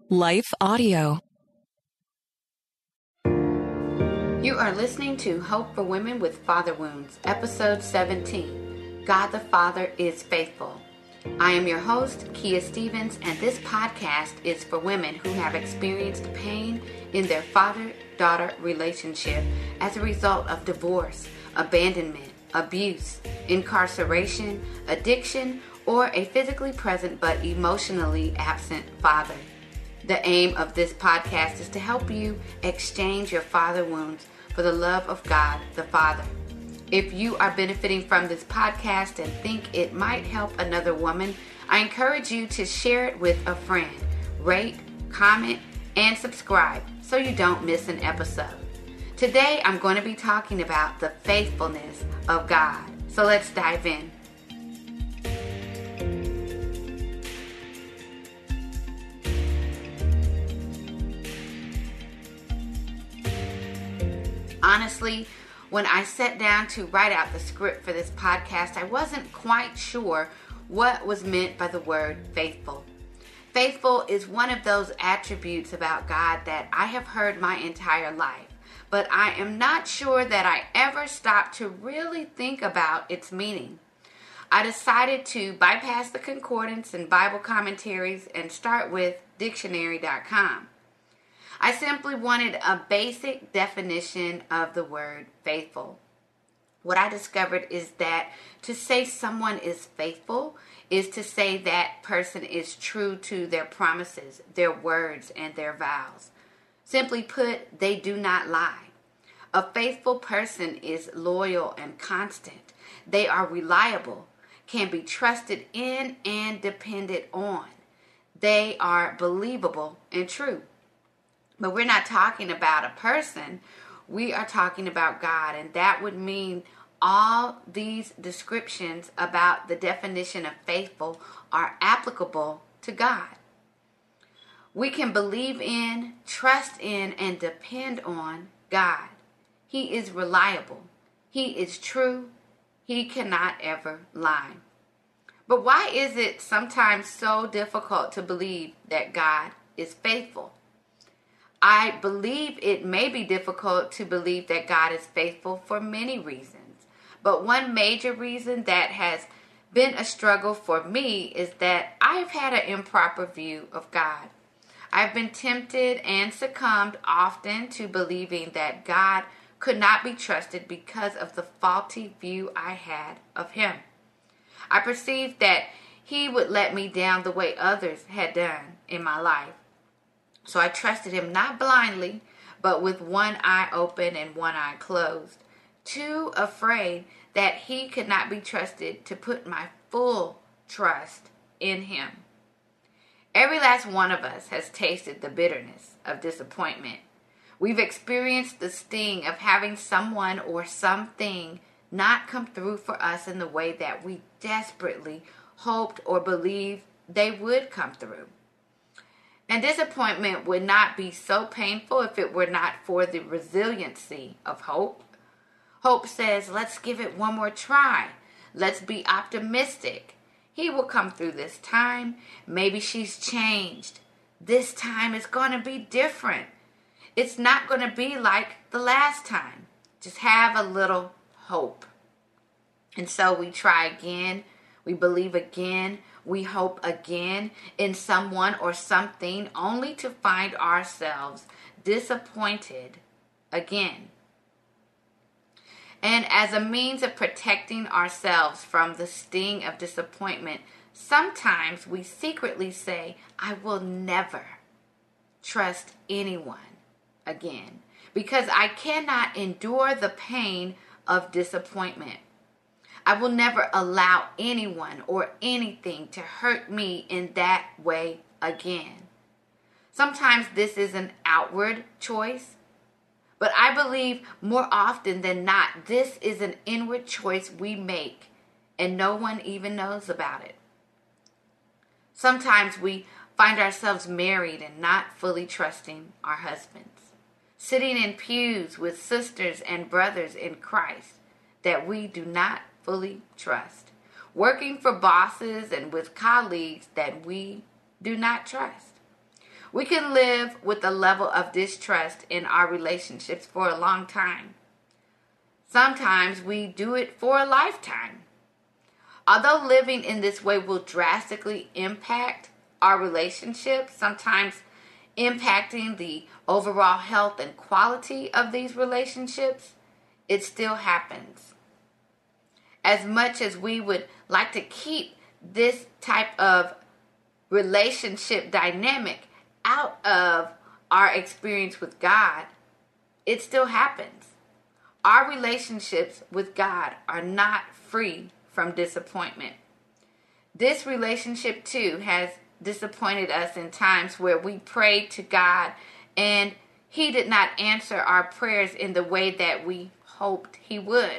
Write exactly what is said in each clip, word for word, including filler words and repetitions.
Life Audio. You are listening to Hope for Women with Father Wounds, Episode seventeen. God the Father is Faithful. I am your host, Kia Stevens, and this podcast is for women who have experienced pain in their father-daughter relationship as a result of divorce, abandonment, abuse, incarceration, addiction, or a physically present but emotionally absent father. The aim of this podcast is to help you exchange your father wounds for the love of God the Father. If you are benefiting from this podcast and think it might help another woman, I encourage you to share it with a friend. Rate, comment, and subscribe so you don't miss an episode. Today I'm going to be talking about the faithfulness of God. So let's dive in. Honestly, when I sat down to write out the script for this podcast, I wasn't quite sure what was meant by the word faithful. Faithful is one of those attributes about God that I have heard my entire life, but I am not sure that I ever stopped to really think about its meaning. I decided to bypass the concordance and Bible commentaries and start with dictionary dot com. I simply wanted a basic definition of the word faithful. What I discovered is that to say someone is faithful is to say that person is true to their promises, their words, and their vows. Simply put, they do not lie. A faithful person is loyal and constant. They are reliable, can be trusted in and depended on. They are believable and true. But we're not talking about a person. We are talking about God. And that would mean all these descriptions about the definition of faithful are applicable to God. We can believe in, trust in, and depend on God. He is reliable. He is true. He cannot ever lie. But why is it sometimes so difficult to believe that God is faithful? I believe it may be difficult to believe that God is faithful for many reasons. But one major reason that has been a struggle for me is that I've had an improper view of God. I've been tempted and succumbed often to believing that God could not be trusted because of the faulty view I had of Him. I perceived that He would let me down the way others had done in my life. So I trusted Him not blindly, but with one eye open and one eye closed, too afraid that He could not be trusted to put my full trust in Him. Every last one of us has tasted the bitterness of disappointment. We've experienced the sting of having someone or something not come through for us in the way that we desperately hoped or believed they would come through. And disappointment would not be so painful if it were not for the resiliency of hope. Hope says, let's give it one more try. Let's be optimistic. He will come through this time. Maybe she's changed. This time is going to be different. It's not going to be like the last time. Just have a little hope. And so we try again. We believe again. We hope again in someone or something only to find ourselves disappointed again. And as a means of protecting ourselves from the sting of disappointment, sometimes we secretly say, I will never trust anyone again because I cannot endure the pain of disappointment. I will never allow anyone or anything to hurt me in that way again. Sometimes this is an outward choice, but I believe more often than not, this is an inward choice we make and no one even knows about it. Sometimes we find ourselves married and not fully trusting our husbands, sitting in pews with sisters and brothers in Christ that we do not fully trust, working for bosses and with colleagues that we do not trust. We can live with a level of distrust in our relationships for a long time. Sometimes we do it for a lifetime. Although living in this way will drastically impact our relationships, sometimes impacting the overall health and quality of these relationships, it still happens. As much as we would like to keep this type of relationship dynamic out of our experience with God, it still happens. Our relationships with God are not free from disappointment. This relationship too has disappointed us in times where we prayed to God and He did not answer our prayers in the way that we hoped He would.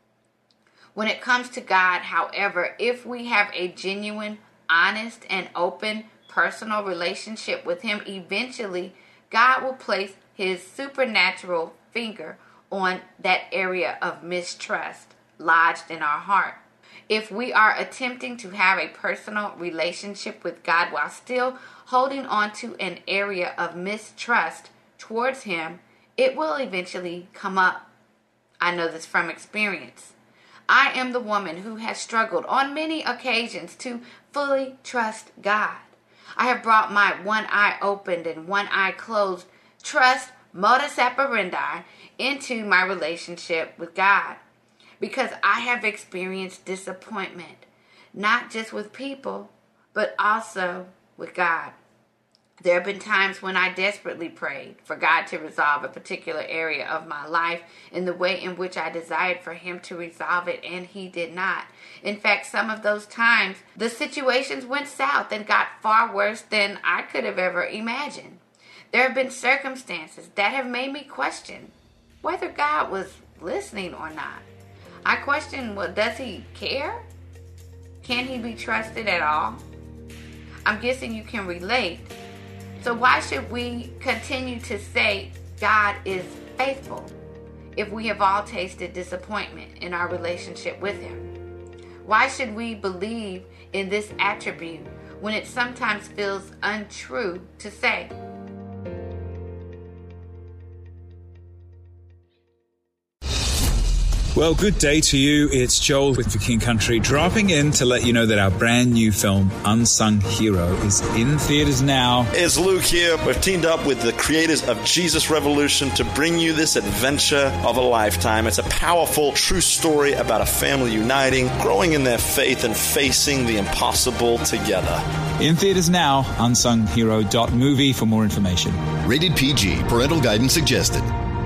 When it comes to God, however, if we have a genuine, honest, and open personal relationship with Him, eventually God will place His supernatural finger on that area of mistrust lodged in our heart. If we are attempting to have a personal relationship with God while still holding on to an area of mistrust towards Him, it will eventually come up. I know this from experience. I am the woman who has struggled on many occasions to fully trust God. I have brought my one eye opened and one eye closed trust modus operandi into my relationship with God, because I have experienced disappointment, not just with people, but also with God. There have been times when I desperately prayed for God to resolve a particular area of my life in the way in which I desired for Him to resolve it, and He did not. In fact, some of those times, the situations went south and got far worse than I could have ever imagined. There have been circumstances that have made me question whether God was listening or not. I question, well, does He care? Can He be trusted at all? I'm guessing you can relate. So why should we continue to say God is faithful if we have all tasted disappointment in our relationship with Him? Why should we believe in this attribute when it sometimes feels untrue to say? Well, good day to you. It's Joel with For King Country, dropping in to let you know that our brand new film, Unsung Hero, is in theaters now. It's Luke here. We've teamed up with the creators of Jesus Revolution to bring you this adventure of a lifetime. It's a powerful, true story about a family uniting, growing in their faith, and facing the impossible together. In theaters now, unsung hero dot movie for more information. Rated P G. Parental guidance suggested.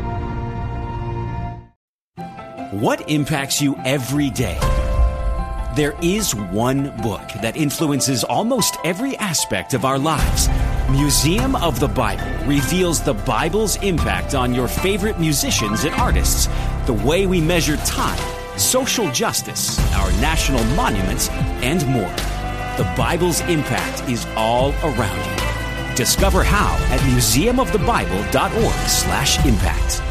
What impacts you every day? There is one book that influences almost every aspect of our lives. Museum of the Bible reveals the Bible's impact on your favorite musicians and artists, the way we measure time, social justice, our national monuments, and more. The Bible's impact is all around you. Discover how at museum of the bible dot org slash impact.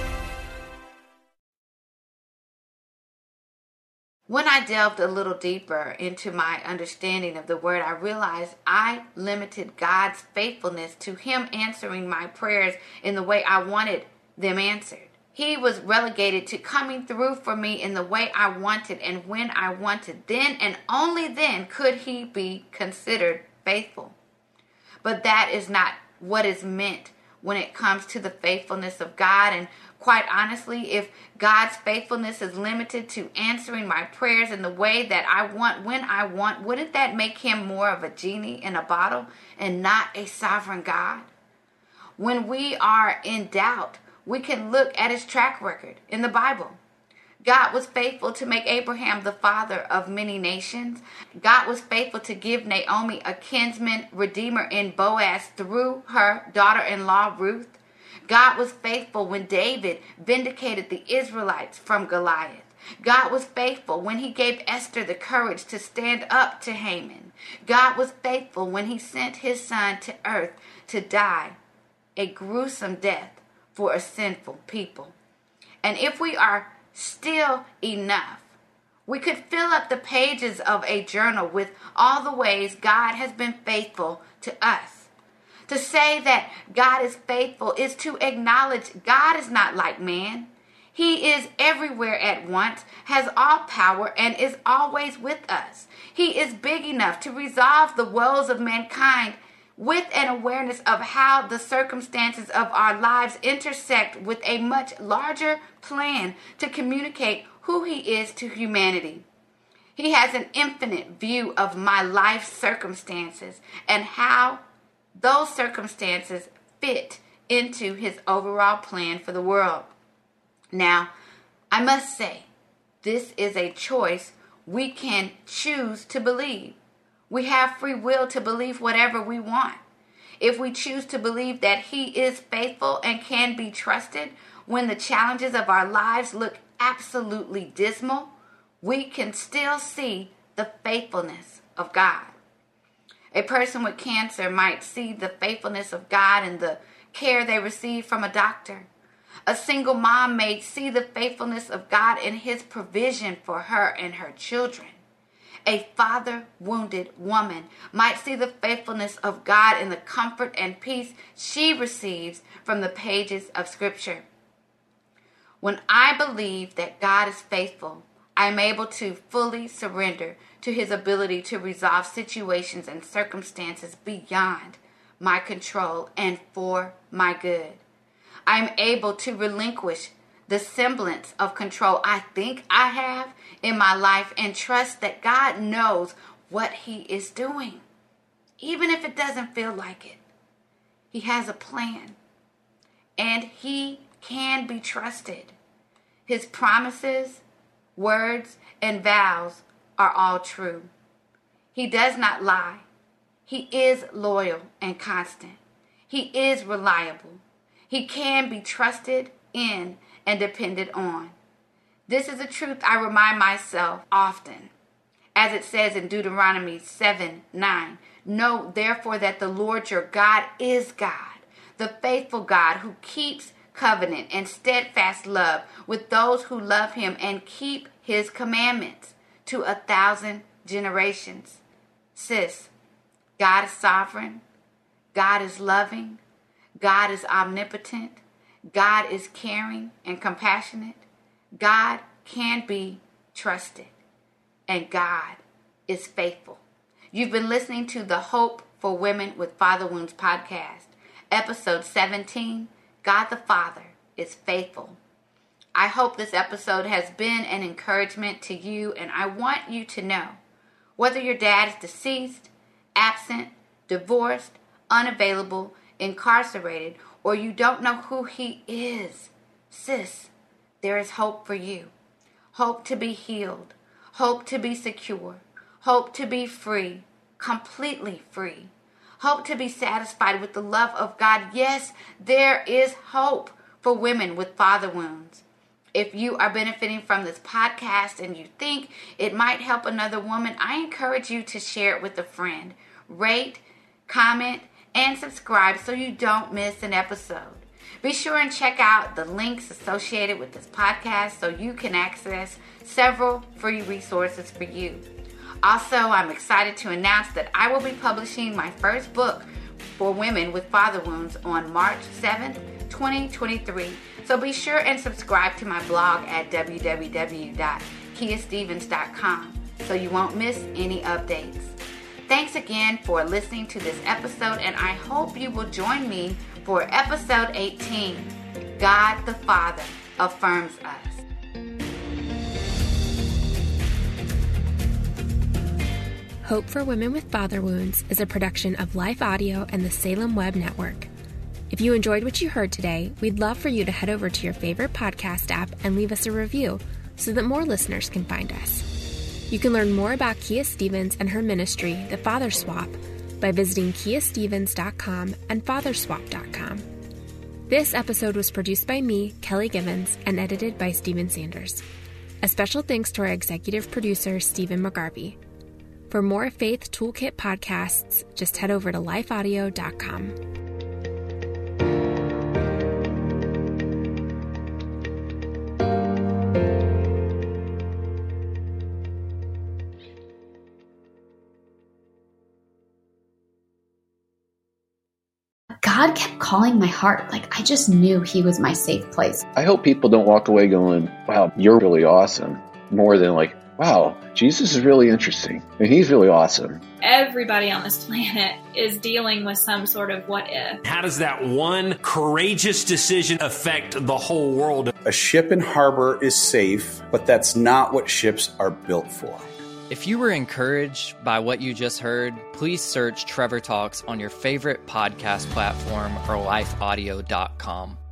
When I delved a little deeper into my understanding of the Word, I realized I limited God's faithfulness to Him answering my prayers in the way I wanted them answered. He was relegated to coming through for me in the way I wanted and when I wanted. Then and only then could He be considered faithful. But that is not what is meant when it comes to the faithfulness of God. And quite honestly, if God's faithfulness is limited to answering my prayers in the way that I want, when I want, wouldn't that make Him more of a genie in a bottle and not a sovereign God? When we are in doubt, we can look at His track record in the Bible. God was faithful to make Abraham the father of many nations. God was faithful to give Naomi a kinsman redeemer in Boaz through her daughter-in-law Ruth. God was faithful when David vindicated the Israelites from Goliath. God was faithful when He gave Esther the courage to stand up to Haman. God was faithful when He sent His Son to earth to die a gruesome death for a sinful people. And if we are still enough, we could fill up the pages of a journal with all the ways God has been faithful to us. To say that God is faithful is to acknowledge God is not like man. He is everywhere at once, has all power, and is always with us. He is big enough to resolve the woes of mankind with an awareness of how the circumstances of our lives intersect with a much larger plan to communicate who He is to humanity. He has an infinite view of my life circumstances and how those circumstances fit into His overall plan for the world. Now, I must say, this is a choice we can choose to believe. We have free will to believe whatever we want. If we choose to believe that He is faithful and can be trusted when the challenges of our lives look absolutely dismal, we can still see the faithfulness of God. A person with cancer might see the faithfulness of God in the care they receive from a doctor. A single mom may see the faithfulness of God in His provision for her and her children. A father-wounded woman might see the faithfulness of God in the comfort and peace she receives from the pages of Scripture. When I believe that God is faithful, I am able to fully surrender to His ability to resolve situations and circumstances beyond my control and for my good. I am able to relinquish the semblance of control I think I have in my life and trust that God knows what He is doing, even if it doesn't feel like it. He has a plan, and He can be trusted. His promises, words, and vows are all true. He does not lie. He is loyal and constant. He is reliable. He can be trusted in and depended on. This is a truth I remind myself often. As it says in Deuteronomy seven nine, know therefore that the Lord your God is God, the faithful God who keeps covenant and steadfast love with those who love Him and keep His commandments to a thousand generations. Sis, God is sovereign. God is loving. God is omnipotent. God is caring and compassionate. God can be trusted. And God is faithful. You've been listening to the Hope for Women with Father Wounds podcast, episode seventeen, God the Father is faithful. I hope this episode has been an encouragement to you, and I want you to know, whether your dad is deceased, absent, divorced, unavailable, incarcerated, or you don't know who he is, sis, there is hope for you. Hope to be healed. Hope to be secure. Hope to be free, completely free. Hope to be satisfied with the love of God. Yes, there is hope for women with father wounds. If you are benefiting from this podcast and you think it might help another woman, I encourage you to share it with a friend. Rate, comment, and subscribe so you don't miss an episode. Be sure and check out the links associated with this podcast so you can access several free resources for you. Also, I'm excited to announce that I will be publishing my first book for women with father wounds on March seventh, twenty twenty-three. So be sure and subscribe to my blog at w w w dot kia stevens dot com so you won't miss any updates. Thanks again for listening to this episode, and I hope you will join me for episode eighteen, God the Father Affirms Us. Hope for Women with Father Wounds is a production of Life Audio and the Salem Web Network. If you enjoyed what you heard today, we'd love for you to head over to your favorite podcast app and leave us a review so that more listeners can find us. You can learn more about Kia Stevens and her ministry, The Father Swap, by visiting kia stevens dot com and father swap dot com. This episode was produced by me, Kelly Givens, and edited by Stephen Sanders. A special thanks to our executive producer, Stephen McGarvey. For more Faith Toolkit podcasts, just head over to life audio dot com. God kept calling my heart. Like, I just knew he was my safe place. I hope people don't walk away going, wow, you're really awesome, more than like, wow, Jesus is really interesting and he's really awesome. Everybody on this planet is dealing with some sort of what if. How does that one courageous decision affect the whole world? A ship in harbor is safe, but that's not what ships are built for. If you were encouraged by what you just heard, please search Trevor Talks on your favorite podcast platform or life audio dot com.